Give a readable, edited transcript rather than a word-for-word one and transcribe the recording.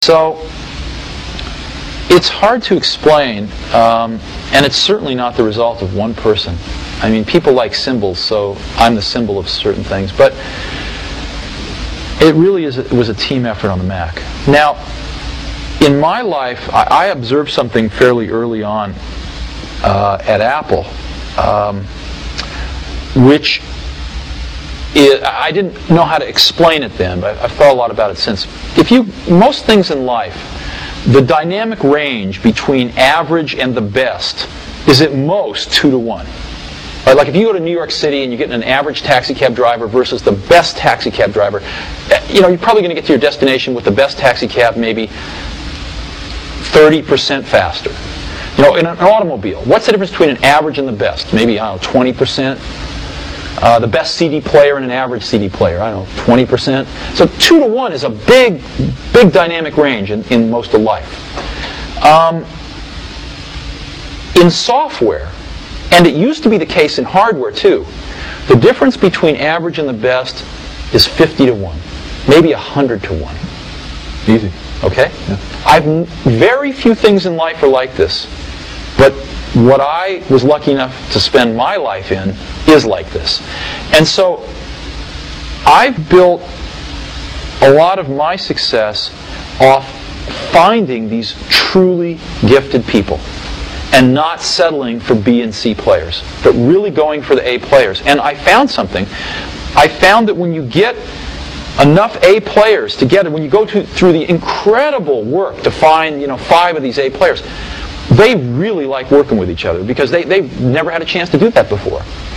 So it's hard to explain, and it's certainly not the result of one person. I mean, people like symbols, so I'm the symbol of certain things. But it really was a team effort on the Mac. Now, in my life, I observed something fairly early on at Apple, which I didn't know how to explain it then, but I've thought a lot about it since. Most things in life, the dynamic range between average and the best is at most 2 to 1. Right? Like if you go to New York City and you get an average taxi cab driver versus the best taxi cab driver, you're probably going to get to your destination with the best taxi cab maybe 30% faster. In an automobile, what's the difference between an average and the best? Maybe, 20%. The best CD player and an average CD player, 20%. So 2 to 1 is a big dynamic range in most of life. In software, and it used to be the case in hardware too, the difference between average and the best is 50 to 1, maybe 100 to 1. Easy. Okay? Yeah. Very few things in life are like this, but what I was lucky enough to spend my life in is like this. And so I've built a lot of my success off finding these truly gifted people and not settling for B and C players, but really going for the A players. And I found something. I found that when you get enough A players together, when you go through the incredible work to find 5 of these A players, they really like working with each other because they've never had a chance to do that before.